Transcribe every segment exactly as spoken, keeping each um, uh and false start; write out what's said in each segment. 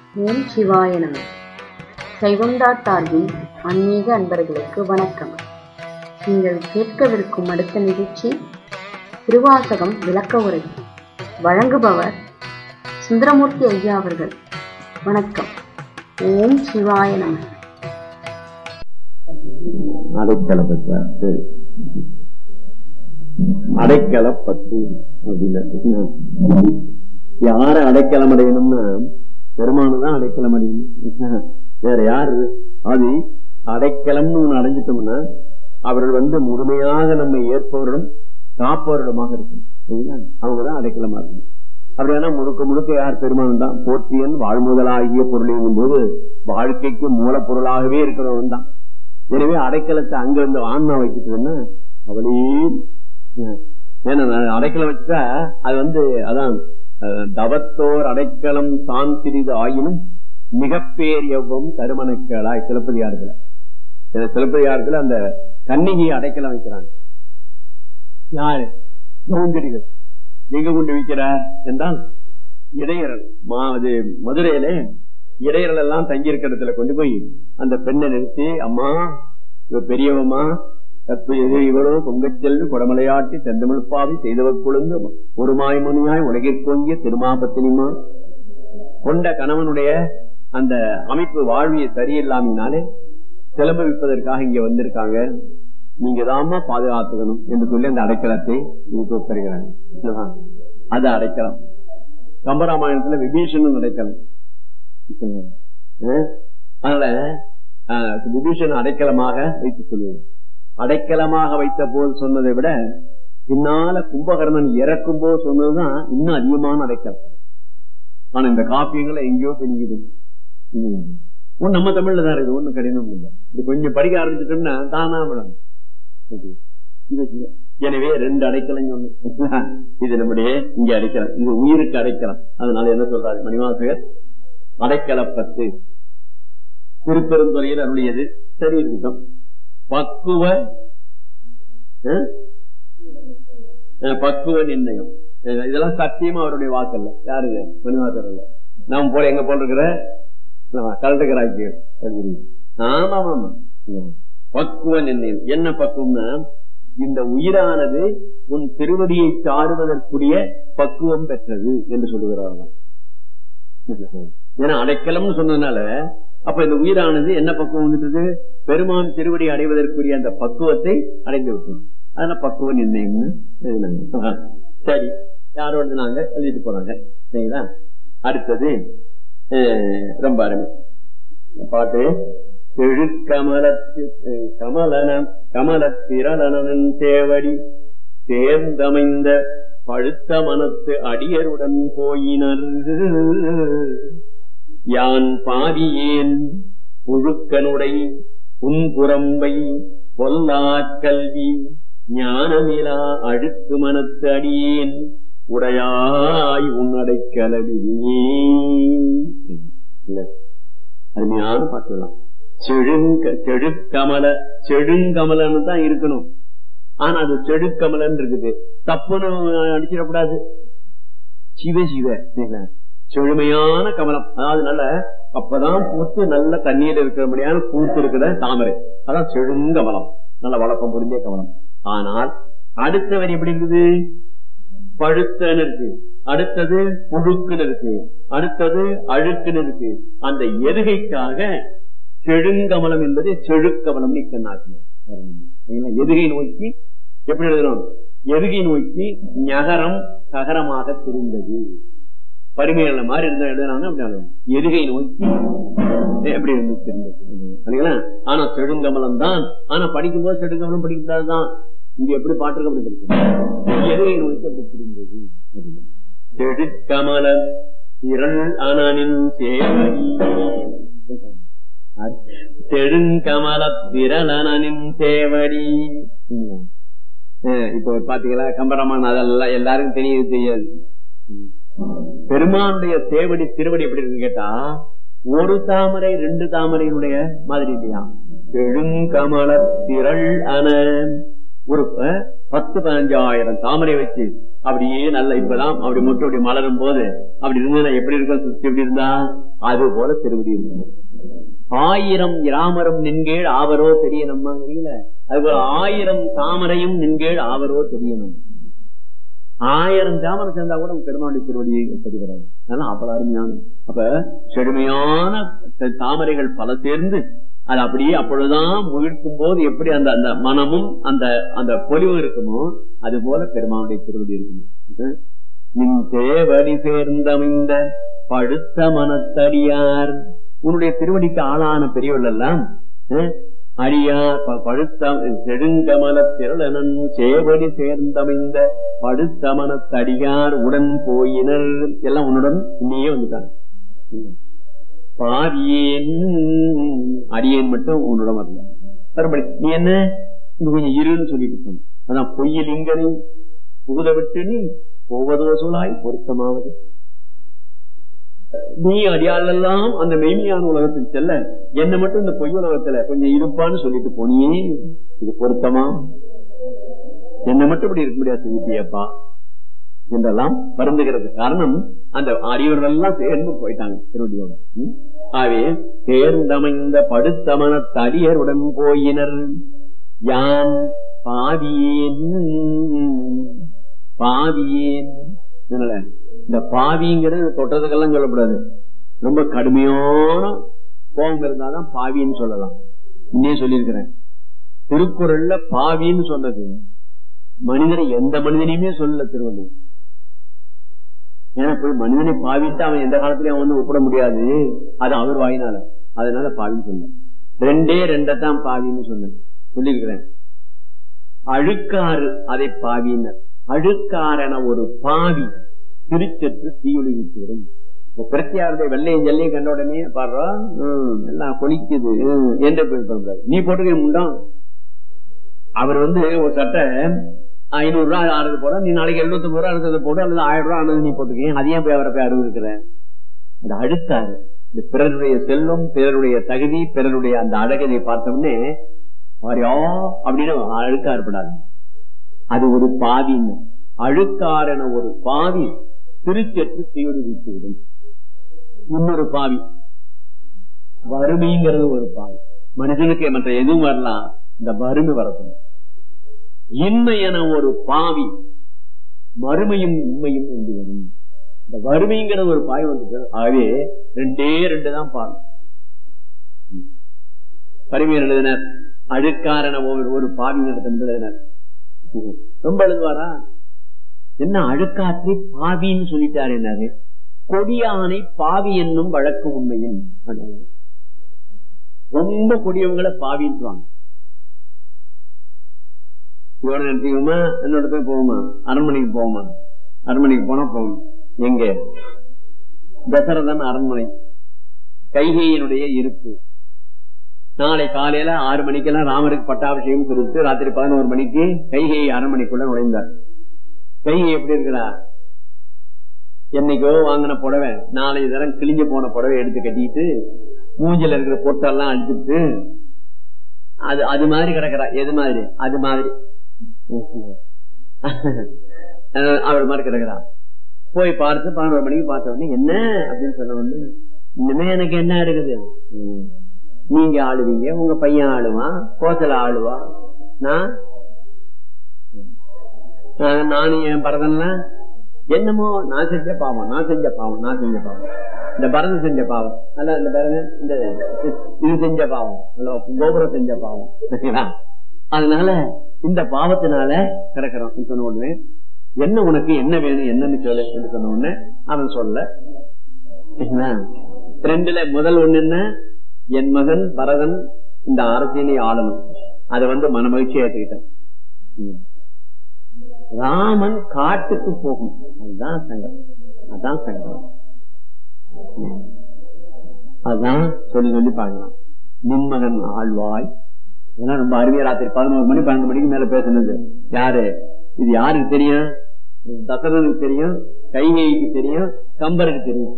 ஓம் சிவாய நம. சைவம்டாட்டார்வின் ஆன்மீக அன்பர்களுக்கு வணக்கம். நீங்கள் கேட்கவிருக்கும் அடுத்த நிகழ்ச்சி திருவாசகம் விளக்க உரை. வழங்குபவர் சுந்தரமூர்த்தி ஐயா அவர்கள். வணக்கம். ஓம் சிவாய நம. அடைக்கலப்பத்து அடைக்கலப்பத்து அப்படின்னு யார அடைக்கலம் அடையணும்னா பெருமானுதான் அடைக்கலம் அடையணும். வேற யாரு அது அடைக்கலம்னு ஒண்ணு அடைஞ்சிட்டோம்னா அவர்கள் வந்து முழுமையாக நம்மை ஏற்பவரிடம் காப்பவரிடமாக இருக்கும். அவங்கதான் அடைக்கலமா இருக்கும். அப்படின்னா முழுக்க முழுக்க யார் பெருமான் தான். போற்றியன் வாழ்முதலாகிய பொருளையும் போது வாழ்க்கைக்கு மூலப்பொருளாகவே இருக்கிறவன் தான். எனவே அடைக்கலத்தை அங்க வந்து ஆன்மா வச்சுட்டதுன்னா அவளே ஏன்னா அடைக்கலம் வச்சுட்டா அது வந்து அதான் தவத்தோர் அடைக்கலம் தான் சிறிது ஆயினும் மிகப்பேர் எவ்வம் தருமணக்களாய் சிலப்பதிகாரத்துல சிலப்பதிகாரத்துல அந்த கன்னிகையை அடைக்கலம் வைக்கிறாங்க. யாரு கவுஞ்சடிகள் எங்க கொண்டு வைக்கிறார் என்றால் இடையரல் மா அது மதுரையிலே இடையரல் எல்லாம் தங்கி இருக்கிற இடத்துல கொண்டு போய் அந்த பெண்ணை நிறுத்தி, அம்மா இவ பெரியவம்மா கற்பு இவரோ பொங்கச்செல்வி கொடமலையாட்டி செந்தமிழ்பாவி செய்தவர் கொழுந்து ஒரு மாய்மணியாய் உலகிற்கொங்கிய திருமாபத்தினிமா கொண்ட கணவனுடைய அந்த அமைப்பு வாழ்விய சரியில்லாமினாலே சிலம்பிப்பதற்காக இங்க வந்திருக்காங்க. நீங்க தாமா பாதுகாத்துக்கணும் என்று சொல்லி அந்த அடைக்கலத்தை பெறுகிறாங்க. அது அடைக்கலம். கம்பராமாயணத்துல விபீஷணன் அடைக்கலம். அதனால விபீஷணன் அடைக்கலமாக வைத்து சொல்லுவது. அடைக்கலமாக வைத்த போது சொன்னதை விட பின்னால கும்பகர்ணன் இறக்கும் போது சொன்னதுதான் இன்னும் அதிகமான அடைக்கலம். ஆனா இந்த காப்பியங்களை எங்கேயோ பெருகிது. ஒன்னு நம்ம தமிழ்ல தான் இருக்கு, ஒண்ணு கடினம் இல்லை. இது கொஞ்சம் படிக்க ஆரம்பிச்சுட்டோம்னா தானா விளங்கும். எனவே ரெண்டு அடைக்கலம் சொன்ன இது நம்முடைய இங்க அடைக்கலாம், இது உயிருக்கு அடைக்கலாம். அதனால என்ன சொல்றாரு மணிவாசகர், அடைக்கலப்பத்து திருப்பெருந்துறையில் அருளியது. சரி இருக்கட்டும். பக்குவ பக்குவ நிர்ணயம் இதெல்லாம் சத்தியமா அவருடைய வாக்கல்ல. யாருங்க மணிவாசகர். நாம் போல எங்க போல இருக்கிற கலந்துக்கிறாங்க. ஆமா ஆமா. பக்குவ நிர்ணயம் என்ன பக்குவம்னா இந்த உயிரானது உன் திருவடியை சாருவதற்குரிய பக்குவம் பெற்றது என்று சொல்லுகிறார்கள். ஏன்னா அடைக்கலம்னு சொன்னதுனால அப்ப இந்த உயிரானது என்ன பக்குவம் வந்துட்டது, பெருமான் திருவடி அடைவதற்குரிய அந்த பக்குவத்தை அடைந்து விட்டோம். அதனால பக்குவ நிர்ணயம்னு சரி யாரோட நாங்க எழுதிட்டு போறாங்க. சரிங்களா? அடுத்தது ரொம்ப அருமை பாட்டு. எழுக்கமலத்து கமலன கமலத்திரளனன் தேவடி தேர்ந்தமைந்த பழுத்த மனத்து அடியருடன் போயினர். யான் பாவியேன் புழுக்கனுடை உன்புறம்பை பொல்லா கல்வி ஞானமிலா அழுக்கு மனத்து அடியேன் உடையாய் உன்னடைக்கலவியே. அருமையான பாட்டுலாம். செழுங்க செழுக்கமல செழுங்கமலன்னு தான் இருக்கணும். ஆனா அது செழுக்கமலன் இருக்குது. தப்புன்னு அடிச்சிடக்கூடாது. சிவ சிவ செழுமையான கமலம். அதாவது நல்ல அப்பதான் பூத்து நல்ல தண்ணீர் இருக்கிறபடியான பூத்து இருக்கிற தாமரை, அதான் செழுங்கமலம். நல்ல வழக்கம் புரிஞ்ச கமலம். ஆனால் அடுத்த வரி எப்படி இருக்குது, பழுத்தன்னு இருக்கு, அடுத்தது புழுக்குன்னு இருக்கு, அடுத்தது அழுக்குன்னு இருக்கு. அந்த எதுகைக்காக செழுங்கமலம் என்பது செழுக்கமலம் நீக்கனாக்கணும். எதுகை நோக்கி எப்படி எழுதணும், எதுகை நோக்கி ஞகரம் ககரமாக தெரிந்தது. பரிமையில மாதிரி இருந்தா எழுதுனாங்க. அப்படி எதுகை நோக்கி எப்படி இருந்து தெரிந்தது. ஆனா செழுங்கமலம் தான். ஆனா படிக்கும் போது செழுங்கமலம் படிக்கிறதுதான். இங்க எப்படி பாட்டுக்கு அப்படி படிக்கும். எதுகை நோக்கி அப்படி தெரிந்தது. செழுக்கமல திரள் அனனின் சேவடி செழுங்கமல திரளனின் சேவடி. இப்ப பாத்தீங்களா கம்பராமான் அதெல்லாம் எல்லாருக்கும் தெரிய தெரியாது. பெருமானுடைய சேவடி திருவடி எப்படி இருக்கு கேட்டா ஒரு தாமரை ரெண்டு தாமரையினுடைய மாதிரி இல்லையா. செழுங்கமல திரள் அன ஒரு பத்து பதினஞ்சாயிரம் தாமரை வச்சு அப்படியே நல்ல இப்பதான் அப்படி முட்டு அப்படி மலரும் போது அப்படி இருந்தா எப்படி இருக்க சுத்தி எப்படி இருந்தா அது போல திருவடி இருந்தது. ஆயிரம் இராமரும் நின்கீழ் ஆவரோ தெரியணும்மா இல்ல, அதுபோல ஆயிரம் தாமரையும் நின்கீழ் ஆவரோ தெரியணும். ஆயிரம் தாமரை சேர்ந்தா கூட பெருமாளுடைய திருவடியை தெரிகிறார். அதனால அவ்வளவு அருமையான அப்ப செழுமையான தாமரைகள் பல சேர்ந்து அது அப்படியே அப்பொழுதுதான் முகிழ்க்கும் போது எப்படி அந்த அந்த மனமும் அந்த அந்த பொலிவு இருக்குமோ அது போல பெருமானுடைய திருவடி இருக்குமோ. நின் தேவடி சேர்ந்தமைந்த படுத்த மனத்தடியார், உன்னுடைய திருவடிக்கு ஆளான பெரியவர்கள் எல்லாம் அடியார் படுத்த செடுங்கமல திரளனன் சேவடி சேர்ந்தமைந்த படுத்த மனத்தடியார் உடன் போயினர். எல்லாம் உன்னுடன் இன்னையே வந்துட்டாங்க. பாவியேன் அடியேன் மட்டும் உன்னோட வரல. மறுபடி நீ என்ன இங்க கொஞ்சம் இருன்னு சொல்லிட்டு சொன்ன. அதான் பொய்யில் இங்கனை புகுத விட்டு நீ போவதோ சொலாய் பொருத்தமாவது. நீ அடியாளெல்லாம் அந்த மெய்மையான உலகத்துக்கு செல்ல என்ன மட்டும் இந்த பொய் உலகத்துல கொஞ்சம் இருப்பான்னு சொல்லிட்டு போனியே, இது பொருத்தமா? என்ன மட்டும் இப்படி இருக்க முடியாது விட்டியப்பா என்றெல்லாம் வருந்துகிறது. காரணம் அந்த அடியவர்கள் எல்லாம் சேர்ந்து போயிட்டாங்க திருவடியோட. ஆவே சேர்ந்தமைந்த படுத்தமன தடியருடன் போயினர். யான் பாவியேன் பாவியேன். இந்த பாவிங்கிறது தொட்டதுக்கெல்லாம் சொல்லக்கூடாது. ரொம்ப கடுமையான கோபம் இருந்தாதான் பாவின்னு சொல்லலாம். இன்னே சொல்லியிருக்கிறேன் திருக்குறள்ல பாவின்னு சொன்னது மனிதனை எந்த மனிதனையுமே சொல்லல திருவள்ளுவர். ஏன்னா போய் மனிதனை பாவிட்டு அவன் எந்த காலத்திலயும் அவன் வந்து ஒப்பிட முடியாது, அது அவர் வாயினால. அதனால பாவின்னு சொன்ன. ரெண்டே ரெண்டத்தான் பாவின்னு சொன்ன சொல்லியிருக்கிறேன். அழுக்காறு அதை பாவினர். அழுக்காரென ஒரு பாவி திருச்சற்று தீயொளி விட்டுவிடும். பிரத்தியாருடைய வெள்ளையும் ஜல்லையும் கண்ட உடனே பாடுறோம் எல்லாம் கொலிக்குது என்று போய் நீ போட்டுக்க முண்டான். அவர் வந்து ஒரு சட்டை ஐநூறு ரூபாய் ஆறுது போட, நீ நாளைக்கு எழுநூத்தி ஒன்பது ரூபா அறுபது போடு, அல்லது ஆயிரம் ரூபாய் ஆனது நீ போட்டுக்க. அதையும் போய் அவரை போய் அறுபது இருக்கிற அது அழுத்தாரு. இந்த பிறருடைய செல்வம், பிறருடைய தகுதி, பிறருடைய அந்த அழகதை பார்த்தோம்னே அவரையா அப்படின்னு அழுக்கா இருப்படாது. அது ஒரு பாவின்னு. அழுக்காரென ஒரு பாவி திருச்செற்று தீயோடு வீழ்த்துவிடும். இன்னொரு பாவி வறுமைங்கிறது ஒரு பாவி. மனிதனுக்கு மற்ற எதுவும் வரலாம், இந்த வறுமை வரணும். இன்மை என ஒரு பாவி மறுமையும் உண்மையும் என்று வரும். இந்த வறுமைங்கிற ஒரு பாவி வந்து ஆகவே ரெண்டே ரெண்டு தான் பாவி. பரிமையர் எழுதினர் அழுக்காரென ஒரு பாவிங்கிறது எழுதினர். ரொம்ப எழுதுவாரா என்ன அழுக்காற்றி பாவின்னு சொல்லிட்டாரு. என்னது கொடியானை பாவி என்னும் வழக்கு உண்மையின். ரொம்ப கொடியவங்களை பாவின்றாங்க. இவனை நினைச்சுக்கோமா என்னோட போய் போவோமா, அரண்மனைக்கு போவோமா? அரண்மனைக்கு போனா போகும். எங்க தசரதன் அரண்மனை, கைகேயினுடைய இருப்பு. நாளை காலையில ஆறு மணிக்கெல்லாம் ராமருக்கு பட்டாபிஷேகம் சொல்லிட்டு ராத்திரி பதினோரு மணிக்கு கைகேயி அரண்மனைக்குள்ள நுழைந்தார். கைகை எப்படி இருக்கிறா? என்னைக்கோ வாங்கின புடவை நாளை தரம் கிழிஞ்சு போன புடவை எடுத்து கட்டிட்டு மூஞ்சில இருக்கிற பொட்டெல்லாம் அடிச்சுட்டு அது அது மாதிரி கிடக்குறா. எது மாதிரி? அது மாதிரி அவர் மாதிரி கிடக்குறா. போய் பார்த்து பதினோரு மணிக்கு பார்த்த உடனே என்ன அப்படின்னு சொன்ன உடனே இனிமே எனக்கு என்ன இருக்குது, நீங்க ஆளுவீங்க, உங்க பையன் ஆளுவான், கோசல ஆளுவா, நான் நானும் என் பரதன்லாம் என்னமோ நான் செஞ்ச பாவம் நான் செஞ்ச பாவம் நான் செஞ்ச பாவம் இந்த பரதம் செஞ்ச பாவம் அல்ல, இந்த பரதம் இந்த இது செஞ்ச பாவம் அல்ல, கோபுரம் செஞ்ச பாவம். அதனால இந்த பாவத்தினால கிடக்கிறோம் சொன்ன உடனே என்ன உனக்கு என்ன வேணும் என்னன்னு சொல்லு என்று சொன்ன உடனே அவன் சொல்ல ரெண்டுல முதல் ஒண்ணு என்ன, என் மகன் பரதன் இந்த அரசியலை ஆளணும். அதை வந்து மன மகிழ்ச்சியா ஏற்றுக்கிட்டேன். ராமன் காட்டுக்கு போகும், அதுதான் சங்கடம், அதான் சங்கடம். அதான் சொல்லி சொல்லி பாக்கலாம். நின்மகன் ஆழ்வாய் இதெல்லாம் ரொம்ப அருமையா ராத்திரி பதினோரு மணி பன்னெண்டு மணிக்கு மேல பேசுனது. யாரு இது? யாருக்கு தெரியும்? தசரனுக்கு தெரியும், கைகேயிக்கு தெரியும், கம்பருக்கு தெரியும்.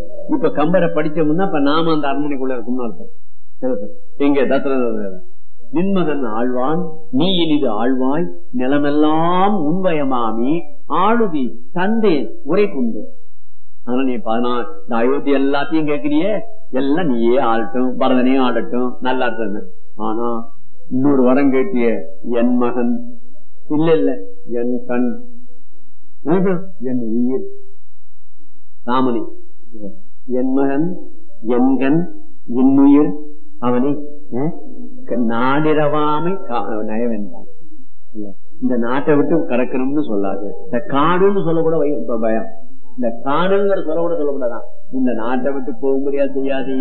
இப்ப கம்பரை படிச்சோம்னா இப்ப நாம அந்த அரண்மனைக்குள்ள இருக்கணும்னு அர்த்தம். எங்க தசரன் நின்மகன் ஆழ்வான், நீ இனிது ஆழ்வாய், நிலமெல்லாம் உண்வயமாமி ஆளுதி தந்தேன் உரை கொண்டு. ஆனா நீ பதினாறு இந்த அயோத்தி எல்லாத்தையும் கேட்கிறிய, எல்லாம் நீயே ஆளட்டும், பரதனே ஆடட்டும், நல்லா இருக்க. ஆனா இன்னொரு வரம் கேட்டிய, என் மகன் இல்ல இல்ல என் கண், என் உயிர் ராமனி, என் மகன் என் கண் இன்னுயிர் அவனை நாடிரவாமை நயவென்றான். இந்த நாட்டை விட்டு கடக்கணும்னு சொல்லாது, இந்த காடுன்னு சொல்ல கூட பயம், இந்த காடுங்கிற சொல்ல கூட சொல்லக்கூடாதான், இந்த நாட்டை விட்டு போக முடியாது செய்யாதே.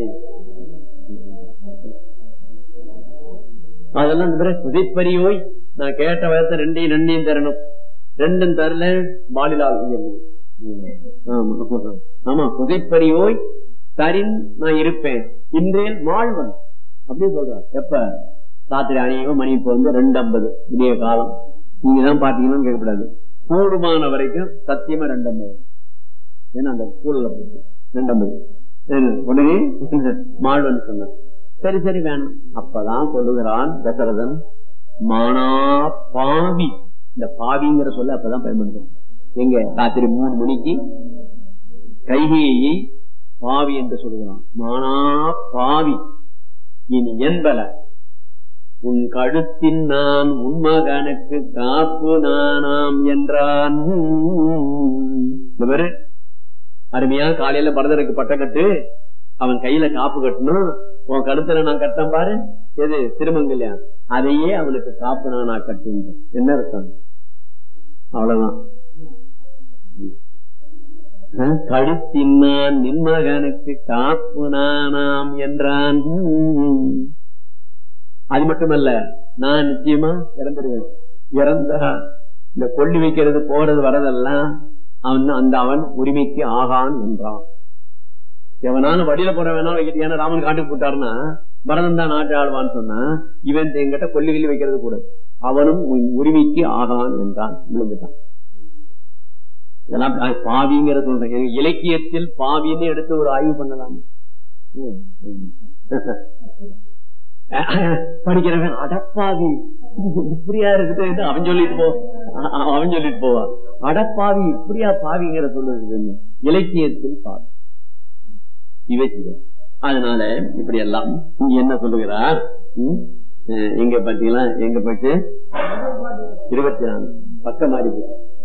அதெல்லாம் இந்த பிறகு புதைப்பறியோய், நான் கேட்ட வயசை ரெண்டையும் ரெண்டையும் தரணும், ரெண்டும் தரல பாலிலால். ஆமா புதைப்பறியோய் தரின் நான் இருப்பேன் இன்றேன் வாழ்வன் அப்படின்னு சொல்றாரு. எப்ப ராத்திரி அணியோ மணி இப்போ வந்து ரெண்டு ஐம்பது விடிய காலம், நீங்க தான் பாத்தீங்கன்னு கேட்கக்கூடாது, கூடுமான வரைக்கும் சத்தியமா ரெண்டு ஐம்பது. ஏன்னா அந்த ஸ்கூல்ல போச்சு ரெண்டு ஐம்பது உடனே மாழ்வன் சொன்ன. சரி சரி வேணாம். அப்பதான் சொல்லுகிறான் தசரதன், மானா பாவி, இந்த பாவிங்கிற சொல்ல அப்பதான் பயன்படுத்தும். எங்க ராத்திரி மூணு மணிக்கு கைகையை பாவி என்று சொல்லுகிறான். மானா பாவி, இனி என்பல உன் கழுத்தின் நான் உன்மகனுக்கு காப்பு நானாம் என்றான். அருமையா காலையில பரதனுக்கு பட்டம் கட்டு, அவன் கையில காப்பு கட்டணும், உன் கழுத்துல நான் கட்டம் பாரு, எது திருமங்கல்யா, அதையே அவனுக்கு காப்பு நானா கட்டு. என்ன அர்த்தம்? அவ்வளவுதான். கழுத்தின் நான் நின்மகனுக்கு காப்பு நானாம் என்றான். அது மட்டுமல்ல, நான் நிச்சயமா இறந்துடுவேன். இறந்தா இந்த கொல்லி வைக்கிறது போறது வரதெல்லாம் அவன் அந்த அவன் உரிமைக்கு ஆகான் என்றான். எவனாலும் வடியில போற வேணாலும் வைக்கிட்டு, ஏன்னா ராமன் காட்டுக்கு போட்டாருன்னா பரதன் தான் நாட்டு ஆழ்வான்னு சொன்னா, இவன் என்கிட்ட கொல்லி கிள்ளி வைக்கிறது கூட அவனும் உரிமைக்கு ஆகான் என்றான். விழுந்துட்டான். இதெல்லாம் பாவிங்கிற சொல்றேன். இலக்கியத்தில் பாவின்னு எடுத்து ஒரு ஆய்வு பண்ணலாம். படிக்கிறவன் அடப்பாவி இப்படியா இருக்குது அவன் சொல்லிட்டு போ, அவன் சொல்லிட்டு போவா. அடப்பாவி இப்படியா பாவிங்கிற சொல்லுறது இலக்கியத்தில் பாவி இவை. அதனால இப்படி எல்லாம் இங்க என்ன சொல்லுகிறார், எங்க பாத்தீங்களா, எங்க போயிட்டு இருபத்தி நாலு பக்கம் மாறி.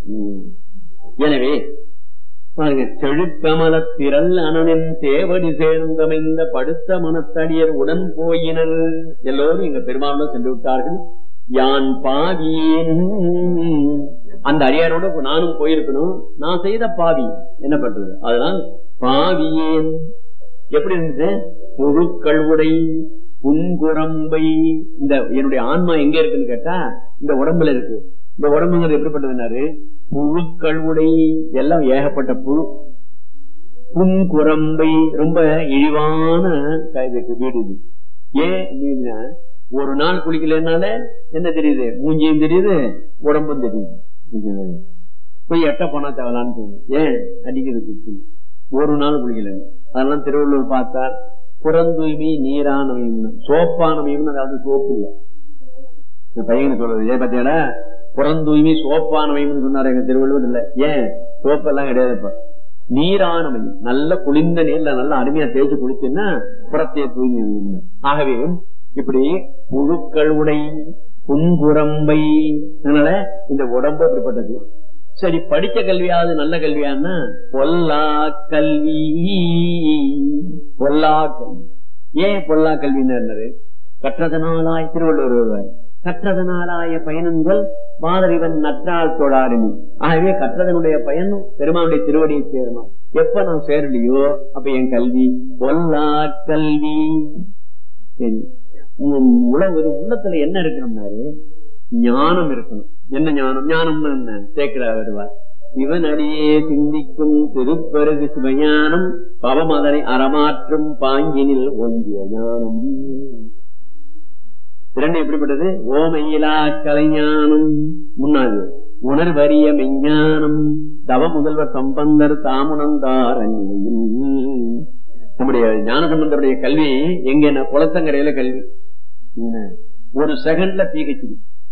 எனவே பாருங்க, செழுக்கமல திரள் அனனின் தேவடி சேர்ந்தமைந்த படுத்த மனத்தடியர் உடன் போயினர். எல்லோரும் எங்க பெருமாளுடன் சென்று விட்டார்கள். யான் பாவியேன், அந்த அடியாரோட நானும் போயிருக்கணும், நான் செய்த பாவி என்ன பண்றது. அதனால் பாவியேன் எப்படி இருந்துச்சு, புழுக்கள் உடை புன்குரம்பை. இந்த என்னுடைய ஆன்மா எங்க இருக்குன்னு கேட்டா இந்த உடம்புல இருக்கு. இந்த உடம்புங்கிறது எப்படிப்பட்டதுனாரு, புழுக்கள் உடை, எல்லாம் ஏகப்பட்ட புழு. புன்குரம்பை ரொம்ப இழிவான வீடு இது. ஏன் ஒரு நாள் குளிக்கலனால என்ன தெரியுது, மூஞ்சியும் தெரியுது உடம்பும் தெரியுது. போய் எட்ட போனா தேவலான்னு தோணுது. ஏன் அடிக்கிறது, ஒரு நாள் குளிக்கல. அதெல்லாம் திருவள்ளுவர் பார்த்தார், புறந்தூய்மை நீரானமையும் சோப்பானமையும், அதாவது சோப்பு இல்லை. பையன் சொல்றது ஏன் பாத்தியாடா, புறந்தூய்மை சோப்பானமையும் சொன்னாரு எங்க திருவள்ளுவர். இல்ல, ஏன் சோப்பெல்லாம் கிடையாதுப்பா, நீரானமையும், நல்ல குளிர்ந்த நீர்ல நல்லா அருமையா தேய்ச்சி குளிச்சுன்னா புறத்தைய தூய்மை. ஆகவே இப்படி புழுக்கள் உடை புன்புறம்பை, அதனால இந்த உடம்பு அப்படிப்பட்டது. சரி, படிச்ச கல்வியாவது நல்ல கல்வியான்னா பொல்லா கல்வி. பொல்லா கல்வி ஏன் பொல்லா கல்வின்னு கற்றதனாலாய் திருவள்ளுவர் வருவார். கற்றதனாலாய பயனங்கள் மாதறிவன் நற்றால் தொழாரினி. ஆகவே கற்றதனுடைய பயன் பெருமானுடைய திருவடியை சேரணும். எப்ப நான் சேரலையோ அப்ப என் கல்வி பொல்லா கல்வி. சரி, உலக உள்ளத்துல என்ன இருக்கணும்னாரு ஞானம் இருக்கணும். என்ன ஞானம்? ஞானம்னு என்ன சேர்க்கிறா வருவார். இவன் அடியே சிந்திக்கும் திருப்பருகு சிவஞானம் பவமதனை அறமாற்றும் பாங்கினில் ஒங்கிய ஞானம். இரண்டு எப்படிப்பட்டது? ஓமையிலா கலைஞானம் முன்னாது, உணர்வறிய மெஞ்ஞானம் தவ முதல்வர் சம்பந்தர் தாமுனந்தார் அந்நிலையில். நம்முடைய ஞான சம்பந்தருடைய கல்வி எங்க? குளத்தங்கரையில கல்வி. ஒரு செகண்ட்ல தீகச்சிடி.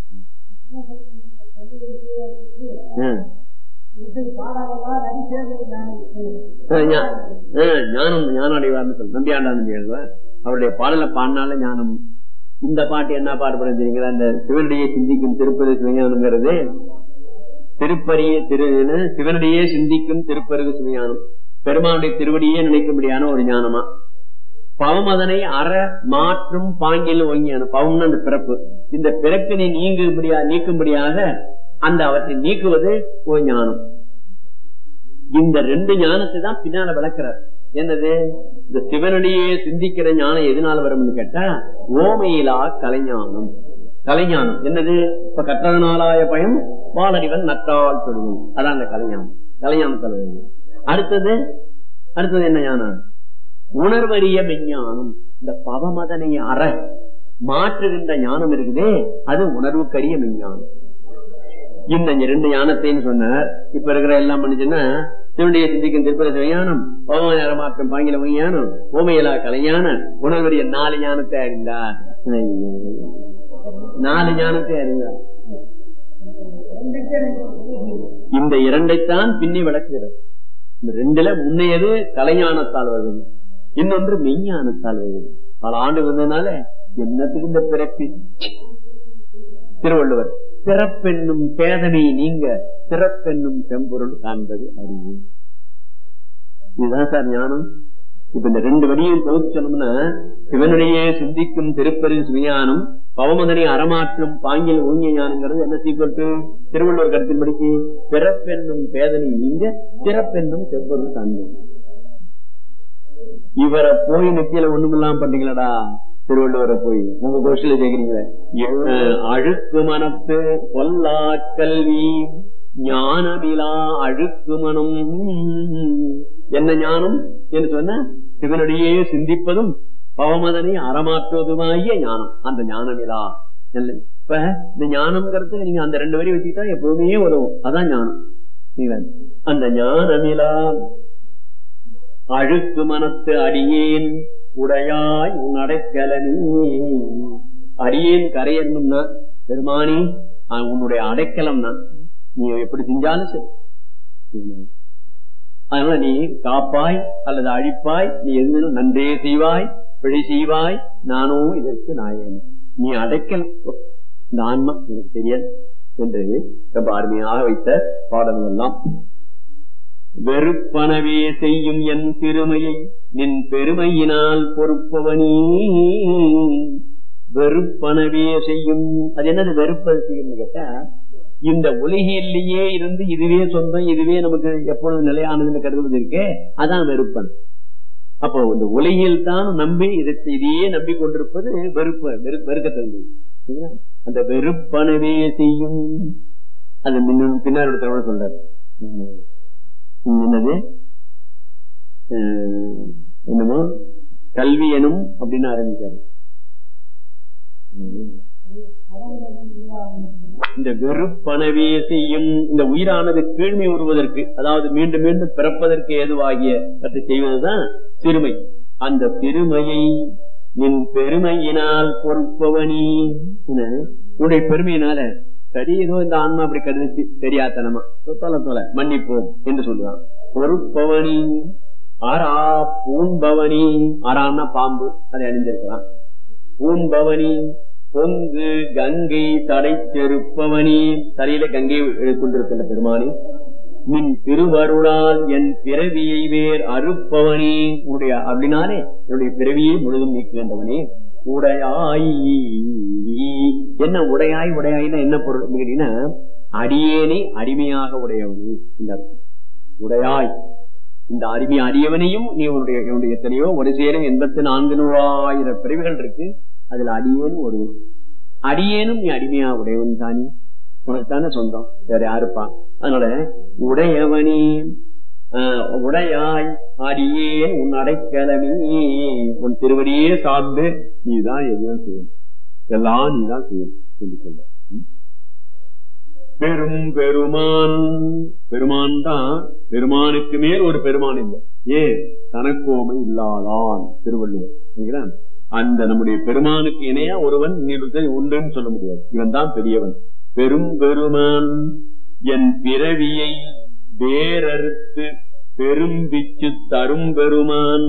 ஞானம் ஞானம் அடைவார்னு சொல்ல நம்பியாண்டான்னு அவருடைய பாடலை பாடினால ஞானம். இந்த பாட்டு என்ன பாடுபடும் தெரியுங்களா? இந்த சிவனுடைய சிந்திக்கும் திருப்பதி சிவஞானம்ங்கிறது திருப்பரிய திரு சிவனுடைய சிந்திக்கும் திருப்பருகு சிவஞானம், பெருமானுடைய திருவடியே நினைக்கும்படியான ஒரு ஞானமா. பவம் அதனை அற மாற்றும் பாங்கில் ஓங்கியான பவம்னு அந்த பிறப்பு, இந்த பிறப்பினை நீங்கும்படியா நீக்கும்படியாக அந்த அவற்றை நீக்குவது ஒரு ஞானம். இந்த ரெண்டு ஞானத்தை தான் பின்னால விளக்குறார். என்னது? இந்த சிவனுடையே சிந்திக்கிற ஞானம் எதனால வரும்னு கேட்டா ஓமையிலா கலைஞானம். கலைஞானம் என்னது? இப்ப கற்றதனாலாய பயம் வாளறிவன் நற்றால் சொல்லுவோம், அதான் அந்த கலைஞானம். கலைஞானம் சொல்லுவது. அடுத்தது அடுத்தது என்ன ஞானம்? உணர்வறிய மெஞ்ஞானம். இந்த பவமதனை அற மாற்றுகின்ற ஞானம் இருக்குதே, அது உணர்வுக்கரிய மெஞ்ஞானம். இந்த இரண்டு ஞானத்தைன்னு சொன்னார். இப்ப இருக்கிற எல்லாம் பண்ணிச்சுன்னா சிவனுடைய சிந்திக்கும் திருப்பதி சிவஞானம், பவமதனை மாற்றும் பாங்கில ஞானம், ஓமையிலா கலைஞான, உணர்வறிய நாலு ஞானத்தை அறிந்தார். நாலு ஞானத்தை அறிந்தார். இந்த இரண்டைத்தான் பின்னி விளக்குகிறது. இந்த ரெண்டுல முன்னையது கலைஞானத்தால் வருது, இன்னொன்று மெய்ஞானத்தால் வருது. பல ஆண்டு வந்ததுனால என்னத்துக்கு இந்த பிறப்பி? திருவள்ளுவர் பிறப்பென்னும் பேதனை நீங்க பிறப்பென்னும் செம்பொருள் காண்பது அறிவு. இதுதான் சார் ஞானம். இப்ப இந்த ரெண்டு வரியும் தொகுத்து சொன்னோம்னா சிவனுடைய சிந்திக்கும் திருப்பதி சுஞானம், பவமதனை அறமாற்றும் பாங்கில் ஓங்கிய ஞானங்கிறது என்ன சீக்கிரட்டு? திருவள்ளுவர் கருத்தின்படிக்கு பிறப்பென்னும் பேதனை நீங்க சிறப்பென்னும் செம்பொருள் காண்பது. இவரை போய் நெத்தியில ஒண்ணுமில்லாம பண்றீங்களாடா திருவள்ளுவரை போய் உங்க கோஷில கேக்குறீங்களே. அழுக்கு மனத்து பொல்லா கல்வி ஞானமிலா அழுக்கு மனம். என்ன ஞானம் என்று சொன்ன? சிவனுடையே சிந்திப்பதும் பவமதனை அறமாற்றுவதுமாகிய ஞானம். அந்த ஞானமிலா இப்ப இந்த ஞானம்ங்கிறது நீங்க அந்த ரெண்டு வரி வச்சுக்கிட்டா எப்பவுமே உதவும். அதான் ஞானம். அந்த ஞானமிலா அழுக்கு மனத்து அடியேன் உடையாய் உன் அடைக்கலனி. அடியேன் கரையணும்னா பெருமானி உன்னுடைய அடைக்கலம் தான். நீ எப்படி செஞ்சாலும் சரி, அதனால நீ காப்பாய் அல்லது அழிப்பாய், நீ எது நன்றே செய்வாய் பிழை செய்வாய், நானோ இதற்கு நாயன். நீ அடைக்கலம் இந்த ஆன்மா எனக்கு தெரியாது என்று ரொம்ப அருமையாக வைத்த பாடல்கள் எல்லாம். வெறுப்பனவே செய்யும் என் பெருமையை நின் பெருமையினால் பொறுப்பவனே. வெறுப்பனவே செய்யும், அது என்னது வெறுப்பது செய்யும் கேட்டா, இந்த உலகிலேயே இருந்து இதுவே சொந்தம், இதுவே நமக்கு எப்பொழுது நிலையானதுன்னு கருதுவது இருக்கே, அதான் வெறுப்பன். அப்போ இந்த உலகில் தான் நம்பி இதையே நம்பி கொண்டிருப்பது வெறுப்பு, வெறுக்க தந்து. அந்த வெறுப்பனவே செய்யும் அது பின்னாடி சொல்றாரு. என்னது என்னமோ கல்வி எனும் அப்படின்னு ஆரம்பிச்சாரு. இந்த வெறுப்பனவே செய்யும், இந்த உயிரானது கீழ்மை உருவதற்கு, அதாவது மீண்டும் மீண்டும் பிறப்பதற்கு ஏதுவாகிய கற்று செய்வதுதான் சிறுமை. அந்த சிறுமையை நின் பெருமையினால் பொறுப்பவனி. உன்னுடைய பெருமையினால சரி ஏதோ இந்த ஆன்மா அப்படி கருதிச்சு தெரியாதனமா தொலை தொலை மன்னிப்போம் என்று சொல்லுவான். பொறுப்பவனி ஆரா பூன்பவனி. ஆறான்னா பாம்பு, அதை அணிந்திருக்கலாம். பூன்பவனி பொங்கு கங்கை தடை செருப்பவனி. தலையில கங்கை கொண்டிருக்கின்ற பெருமானி. நின் திருவருளால் என் பிறவியை வேர் அறுப்பவனி. உடைய அப்படின்னாலே என்னுடைய பிறவியை முழுதும் நீக்குகின்றவனே. உடையாய் என்ன உடையாய்? உடையாய்னா என்ன பொருள் கேட்டீங்கன்னா, அடியேனை அடிமையாக உடையவனே. உடையாய் இந்த அடிமை அடியவனையும் நீ உன்னுடைய என்னுடைய எத்தனையோ ஒரு சேரும் எண்பத்தி நான்கு நூறாயிரம் பிரிவுகள் இருக்கு, அதுல அடியேனும் ஒரு அடியேனும் நீ அடிமையா உடையவன் தானே, உனக்குத்தானே சொந்தம், வேற யாருப்பா? அதனால உடையவனே உடையாய் அடியேன் உன் அடைக்கலமே. உன் திருவடியே சார்ந்து நீதான் எதுவும் செய்யும், எல்லாம் நீதான் செய்யும் சொல்லி சொல்ல. பெரும் பெருமான், பெருமான் தான், பெருமானுக்கு மேல் ஒரு பெருமான் இல்லை. ஏன்? தனக்கோமை இல்லாதான் திருவள்ளுவர். அந்த நம்முடைய பெருமானுக்கு இணையா ஒருவன் நீருத்தன் உண்டுன்னு சொல்ல முடியாது. இவன் தான் பெரியவன். பெரும் பெருமான் என் பிறவியை வேறறுத்து பெரும்பிச்சு தரும் பெருமான்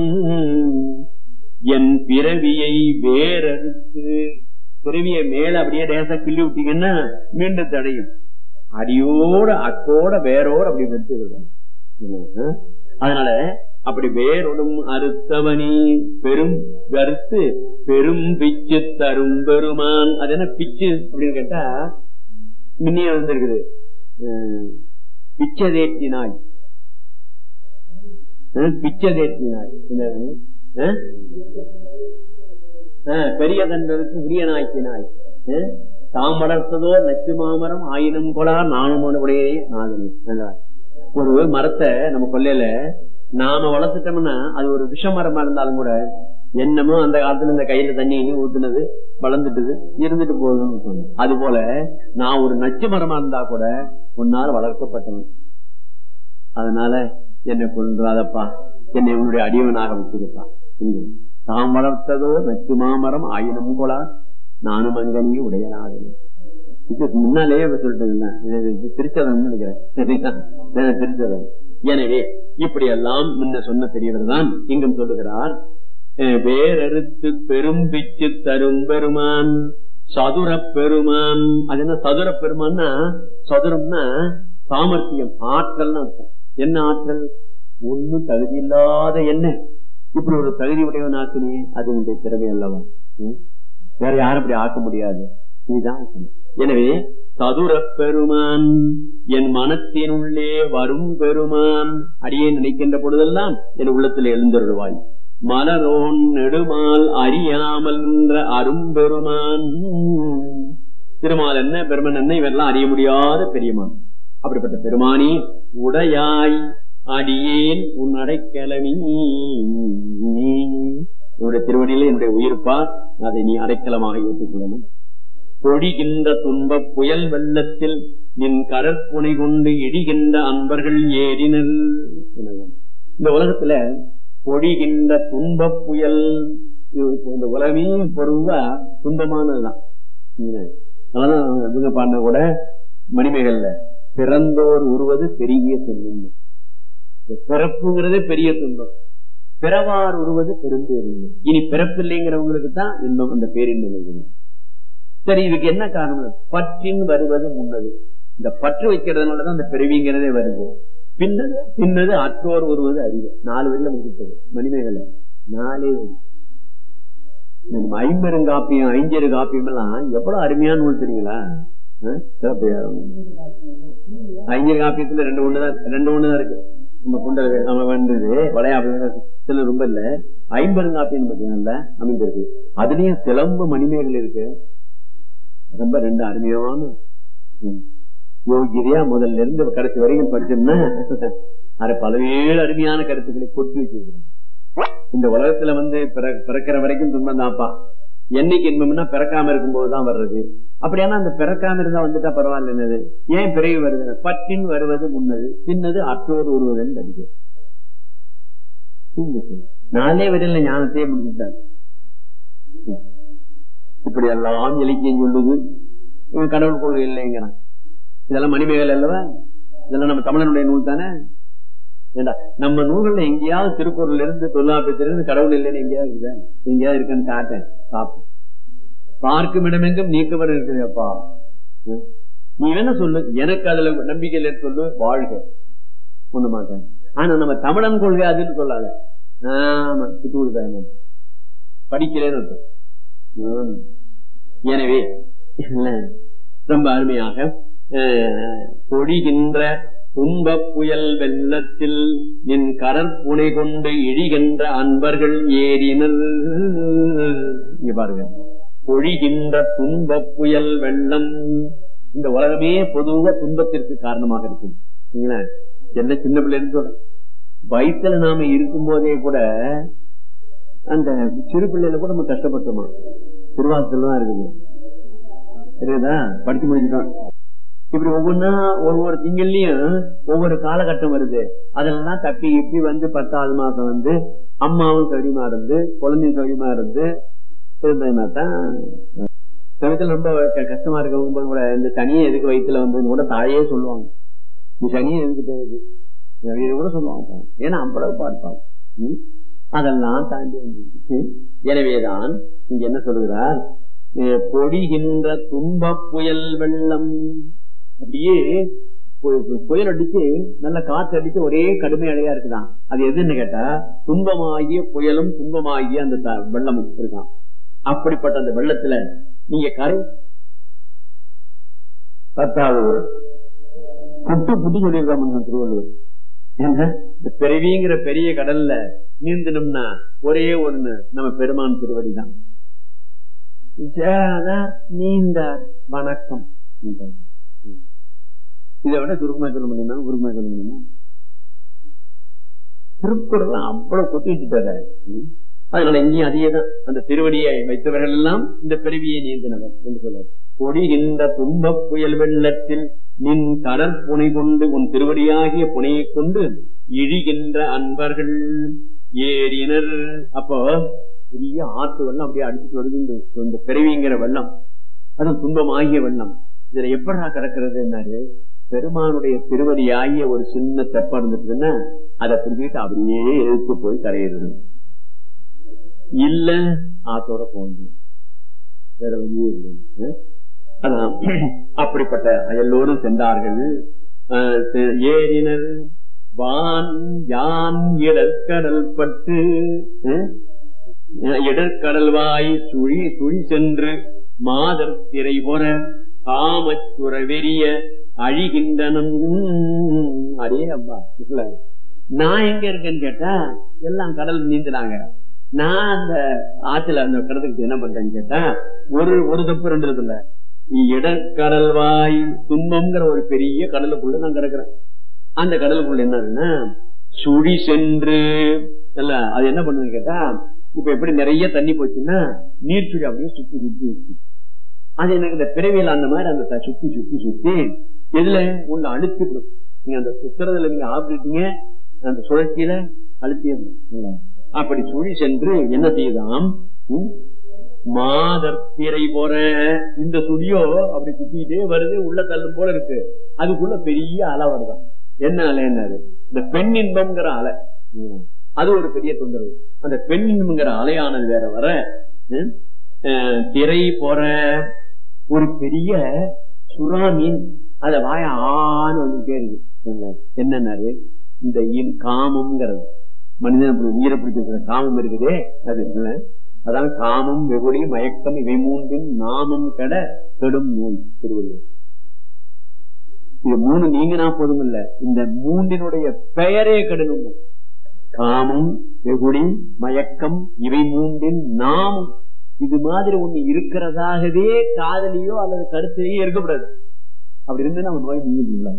என் பிறவியை வேறறுத்து, பிறவியை மேல அப்படியே ரேசா கிள்ளி விட்டீங்கன்னா மீண்டும் தடையும். அடியோட அக்கோட வேரோட அப்படி வெறுத்து. அதனால அப்படி வேரோடும் அறுத்தவனி பெரும் கருத்து பெரும் பிச்சு தரும் பெருமான். அது என்ன பிச்சு அப்படின்னு கேட்டா முன்னே வந்திருக்குது பிச்சதேற்றினாய், பிச்சதேற்றினாய் பெரிய தண்டருக்கு உரிய நாய்க்கினாய் தாம் வளர்த்ததோ நச்சு மாமரம் ஆயினும் கொலா நானும் உடைய நாதனே. ஒரு மரத்தை நம்ம கொல்லையில நாம வளர்த்துட்டோம்னா அது ஒரு விஷ மரமா இருந்தாலும் கூட என்னமோ அந்த காலத்துல இந்த கையில தண்ணி ஊத்துனது வளர்ந்துட்டுது இருந்துட்டு போகுதுன்னு சொன்ன. அது போல நான் ஒரு நச்சு மரமா இருந்தா கூட உன்னால் வளர்க்கப்பட்டவன். அதனால என்னை கொன்றாதப்பா, என்னை உன்னுடைய அடியவனாக வச்சிருப்பான். தாம் வளர்த்ததோ நச்சு மாமரம் ஆயினும் கொலா நானும் அங்கனியும் உடையனாக. இது முன்னாலேயே சொல்லிட்டு திருச்சதம் நினைக்கிறேன், திருச்சதம். எனவே இப்படி எல்லாம் முன்ன சொன்ன பெரியவர் தான் இங்கும் சொல்லுகிறார். வேறறுத்து பெரும் பிச்சு தரும் பெருமான் சதுர பெருமான். அது என்ன சதுர பெருமான்னா, சதுரம்னா சாமர்த்தியம், ஆற்றல் அர்த்தம். என்ன ஆற்றல்? ஒன்னும் தகுதி இல்லாத என்ன இப்படி ஒரு தகுதி உடையவன் ஆக்கினே, அது உங்களுடைய திறமை அல்லவா? வேற யாரும் அப்படி ஆக்க முடியாது. இதுதான். எனவே சதுர பெருமான் என் மனத்தினுள்ளே வரும் பெருமான் அடியே நினைக்கின்ற பொழுதெல்லாம் என் உள்ளத்தில் எழுந்தருள்வாய். மலரோன் நெடுமால் அறியாமல் என்ற அரும்பெருமான். திருமால் என்ன பெருமன் என்ன இவரெல்லாம் அறிய முடியாத பெரியமான். அப்படிப்பட்ட பெருமானி உடையாய் அடியேன் உன் அடைக்கலமி. என்னுடைய திருவடியில என்னுடைய உயிர்ப்பா, அதை நீ அடைக்கலமாக ஏற்றுக்கொள்ளணும். பொழிகின்ற துன்ப புயல் வெள்ளத்தில் நின் கடற்புனை கொண்டு இடிகின்ற அன்பர்கள் ஏறினர். இந்த உலகத்துல பொழிகின்ற துன்ப புயல், இந்த உலகமே பொருவா துன்பமானதுதான். அதனாலதான் இவங்க பாண்ட கூட மணிமேகல்ல பிறந்தோர் உருவது பெரிய துன்பம். பிறப்புங்கிறதே பெரிய துன்பம், பிறவார் உருவது பெருந்தேரின்பம். இனி பிறப்பில்லைங்கிறவங்களுக்கு தான் இன்பம், அந்த பேரின்பம். சரி, இதுக்கு என்ன காரணம்? பற்றின் வருவது முன்னது. இந்த பற்று வைக்கிறதுனாலதான் அந்த பிறவிங்கிறதே வருது. பின்னது பின்னது அற்றோர் வருவது அறிவு. நாலு வரையில முடித்தது மணிமேகலை. நாலே ஐம்பெருங்காப்பியம் ஐஞ்சரு காப்பியம் எல்லாம் எவ்வளவு அருமையான நூல் தெரியுங்களா? ஐஞ்சரு காப்பியத்துல ரெண்டு ஒண்ணுதான் ரெண்டு ஒண்ணுதான் இருக்கு. நம்ம கொண்ட நம்ம வந்தது வளையாபத்துல ரொம்ப இல்ல. ஐம்பெருங்காப்பியம் பார்த்தீங்கன்னா அமைந்திருக்கு. அதுலயும் சிலம்பு மணிமேகலை இருக்கு. ரொம்ப ரெண்டு அருமையான யோகிரியா முதல்ல இருந்து கடைசி வரைக்கும் படிச்சோம்னா அது பல்வேறு அருமையான கருத்துக்களை கொட்டி வச்சிருக்கிறோம். இந்த உலகத்துல வந்து பிறக்கிற வரைக்கும் துன்பம் தான்ப்பா. என்னைக்கு இன்பம்னா பிறக்காம இருக்கும் போதுதான் வர்றது. அப்படியானா அந்த பிறக்காம இருந்தா வந்துட்டா பரவாயில்ல. என்னது ஏன் பிறகு வருது? பற்றின் வருவது முன்னது, பின்னது அற்றோடு வருவதுன்னு தடுக்க. நாளே வரையில ஞானத்தையே முடிச்சுட்டாங்க. இப்படி எல்லாம் இலக்கியம் சொல்லுது. இவன் கடவுள் கொள்கை இல்லைங்கிறான். இதெல்லாம் மணிமேகலை அல்லவா? இதெல்லாம் நம்ம தமிழனுடைய நூல் தானே. ஏண்டா நம்ம நூல்கள்ல எங்கேயாவது திருக்குறள் இருந்து தொல்லாப்பியத்திலிருந்து கடவுள் இல்லைன்னு எங்கேயாவது இருக்குதா? எங்கேயாவது இருக்குன்னு காட்டேன், பார்ப்போம். பார்க்கும் இடமெங்கும் நீக்கவர் இருக்குதுப்பா. நீ வேணா சொல்லு, எனக்கு அதுல நம்பிக்கை இல்லைன்னு சொல்லு, வாழ்க, ஒண்ணு மாட்டேன். ஆனா நம்ம தமிழன் கொள்கை அதுன்னு சொல்லாத. ஆமா, சுட்டு படிக்கிறேன்னு. எனவே ரொம்ப அருமையாக பொழிகின்ற துன்ப புயல் வெள்ளத்தில் நின் கடற்புனை கொண்டு இழிகின்ற அன்பர்கள் ஏறினர். இங்க பாருங்க, பொழிகின்ற துன்ப புயல் வெள்ளம். இந்த உலகமே பொதுவாக துன்பத்திற்கு காரணமாக இருக்கு. என்ன சின்ன பிள்ளைன்னு சொல்ற வயிற்றுல நாம இருக்கும் போதே கூட அந்த சிறு பிள்ளைல கூட நம்ம கஷ்டப்பட்டோமா? திருவாசல் தான் இருக்குது, தெரியுதா? படிச்சு முடிச்சுட்டோம். இப்படி ஒவ்வொன்னா ஒவ்வொரு திங்கள்லயும் ஒவ்வொரு காலகட்டம் வருது. அதெல்லாம் தப்பி இப்படி வந்து பத்தாவது மாசம் வந்து அம்மாவும் சௌரியமா இருந்து குழந்தையும் சௌரியமா இருந்து இருந்ததுன்னா தான் சமயத்துல ரொம்ப கஷ்டமா இருக்கும்போது கூட இந்த சனியை எதுக்கு வயிற்றுல வந்து கூட தாயே சொல்லுவாங்க, இந்த சனியை எதுக்கு தேவை கூட சொல்லுவாங்க. ஏன்னா அவ்வளவு பார்ப்பாங்க. அதெல்லாம் தாண்டி வந்து எனவேதான் இங்க என்ன சொல்லுகிறார், பொடிகின்ற துன்ப புயல் வெள்ளம். அப்படியே புயல் அடிச்சு நல்ல காற்று அடிச்சு ஒரே கடுமை அடையா இருக்குதான். அது எதுன்னு கேட்டா துன்பமாகிய புயலும் துன்பமாகிய அந்த வெள்ளமும் இருக்கான். அப்படிப்பட்ட அந்த வெள்ளத்துல நீங்க கரை பத்தாவது புட்டு புட்டு சொல்லியிருக்காம திருவள்ளுவர். என்ன பிறவிங்கிற பெரிய கடல்ல நீந்தணும்னா ஒரே ஒண்ணு நம்ம பெருமான் திருவடிதான். நீந்த வணக்கம். இதை விட சுருக்கமா சொல்ல முடியுமா? குருமா சொல்ல முடியுமா? திருக்குறள் அவ்வளவு கொத்தி வச்சுட்டாரு. அதனால இங்கேயும் அதேதான், அந்த திருவடியை வைத்தவர்கள் எல்லாம் இந்த பிறவியை நீந்தினவர் என்று சொல்றார். பொடிகின்ற துன்ப புயல் வெள்ளத்தில் நின் கடற்புனை கொண்டு உன் திருவடியாகிய புனையை கொண்டு இழிகின்ற அன்பர்கள் ஏறினர். அப்போ பெரிய ஆற்று வெள்ளம் அப்படியே அடிச்சுட்டு வருது இந்த பிறவிங்கிற வெள்ளம். அது துன்பமாகிய வெள்ளம். இதுல எப்படா கிடக்கிறது என்னாரு, பெருமானுடைய திருவடியாகிய ஒரு சின்ன தெப்பம் இருந்துச்சுன்னா அதை புரிஞ்சுட்டு அப்படியே எழுத்து போய் கரையிறது இல்ல, ஆத்தோட போந்து வேற வழியே இல்லை. அதான் அப்படிப்பட்ட எல்லோரும் சென்றார்கள். ஏறினர் வான் யான் இடற்கடல் பட்டு இடற்கடல்வாய் சுழி சுழி சென்று மாதர் திரை பொற காமச்சுர வெறிய அழிகின்றனும். அடே அப்பா, நான் எங்க இருக்கேன்னு கேட்டா எல்லாம் கடல் நீந்துனாங்க. நான் அந்த ஆற்றுல அந்த கடலுக்கு என்ன பண்றேன்னு கேட்டா ஒரு ஒரு தப்பு ரெண்டு இல்ல, இடற்கடல்வாய் துன்பம்ங்கிற ஒரு பெரிய கடலுக்குள்ள நான் கிடக்குறேன். அந்த கடலுக்குள்ள என்னன்னா சுழி சென்று இல்ல, அது என்ன பண்ணுன்னு கேட்டா இப்ப எப்படி நிறைய தண்ணி போச்சுன்னா நீர் சுழி அப்படியே சுத்தி சுத்தி சுத்தி அது எனக்கு இந்த பிறவியில் அந்த மாதிரி அந்த சுத்தி சுத்தி சுத்தி எதுல உள்ள அழுத்திடும். நீங்க அந்த சுத்துறதுல நீங்க ஆப்பிட்டீங்க, அந்த சுழற்சியில அழுத்திய அப்படி சுழி சென்று என்ன செய்யுதாம், மாதர் திரை போற இந்த சுழியோ அப்படி சுத்திட்டே வருது, உள்ள தள்ளும் போல இருக்கு. அதுக்குள்ள பெரிய அலை வருதான். என்ன அலை? என்னது? இந்த பெண் இன்பம்ங்கிற அலை. அது ஒரு பெரிய தொந்தரவு. அந்த பெண் இன்பம்ங்கிற அலையானது வேற வர திரை போற ஒரு பெரிய சுறா மீன் அத வாய ஆன்னு வந்துட்டே இருக்கு. என்னன்னாரு, இந்த காமம்ங்கிறது மனிதன் உயிரை பிடிச்சிருக்கிற காமம் இருக்குதே அது. அதான் காமம் வெகுளி மயக்கம் இவை மூன்றின் நாமம் கெட கெடும் நோய் திருவள்ளுவர். இது மூணு நீங்கினா போதும் இல்ல, இந்த மூன்றினுடைய பெயரே கெடணும். காமம் வெகுளி மயக்கம் இவை மூன்றின் நாமம். இது மாதிரி ஒண்ணு இருக்கிறதாகவே காதலியோ அல்லது கருத்திலேயோ இருக்கக்கூடாது. அப்படி இருந்து நம்ம நோய் நீங்க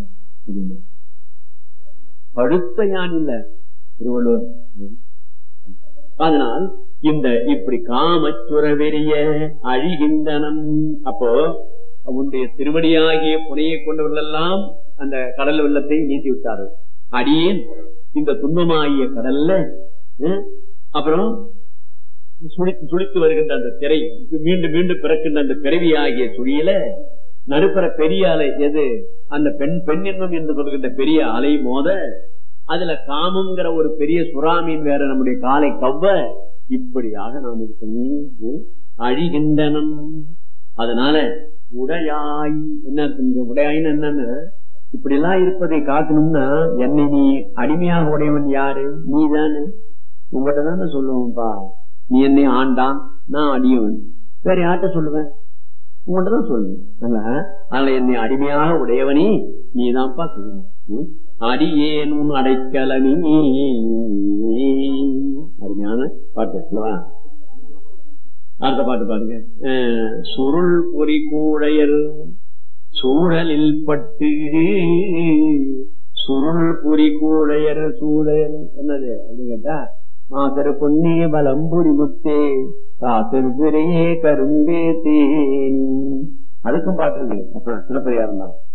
படுத்த யான் இல்ல திருவள்ளுவர். அதனால் இந்த இப்படி காமச்சுரவெறிய அழிகின்றனம். அப்போ அவனுடைய திருவடியாகிய புனையை கொண்டவர்கள் எல்லாம் அந்த கடல் வெள்ளத்தை நீட்டி விட்டார்கள். அடியேன் இந்த துன்பமாகிய கடல்ல அப்புறம் சுழித்து சுழித்து வருகின்ற அந்த திரை மீண்டும் மீண்டும் பிறக்கின்ற அந்த பிறவியாகிய சுழியில நடுப்பற பெரிய அலை எது, அந்த பெண் பெண் இன்பம் என்று சொல்கின்ற பெரிய அலை மோத அதுல காமங்கிற ஒரு பெரிய சுறாமீன் வேற நம்முடைய காலை கவ்வ இப்படியாக நாம் இருக்க அழிகின்றனம். அதனால உடையாய் என்ன உடையாயின்னு என்னன்னு இப்படி எல்லாம் இருப்பதை காக்கணும்னா என்னை நீ அடிமையாக உடையவன் யாரு? நீ தானே. உங்ககிட்ட தானே சொல்லுவோம்ப்பா, நீ என்னை ஆண்டான் நான் அடியவன், வேற யார்கிட்ட சொல்லுவேன்? உங்கள்கிட்ட தான் சொல்லுவேன். அதனால என்னை அடிமையாக உடையவனே நீதான்ப்பா சொல்லணும். அடியேனும் அடைக்கலனி. அருமையான பாட்டு அல்லவா? அடுத்த பாட்டு பாருங்க. சுருள் பொறி கூழையர் சூழலில் பட்டு. சுருள் பொறி கூழையர் சூழல் என்னது அப்படின்னு கேட்டா மாசரு பொன்னே பலம்புரி முத்தே காசரு சிறையே கரும்பே தேனி. அதுக்கும் பாட்டு இருக்கு சிலப்பதிகாரம் தான்.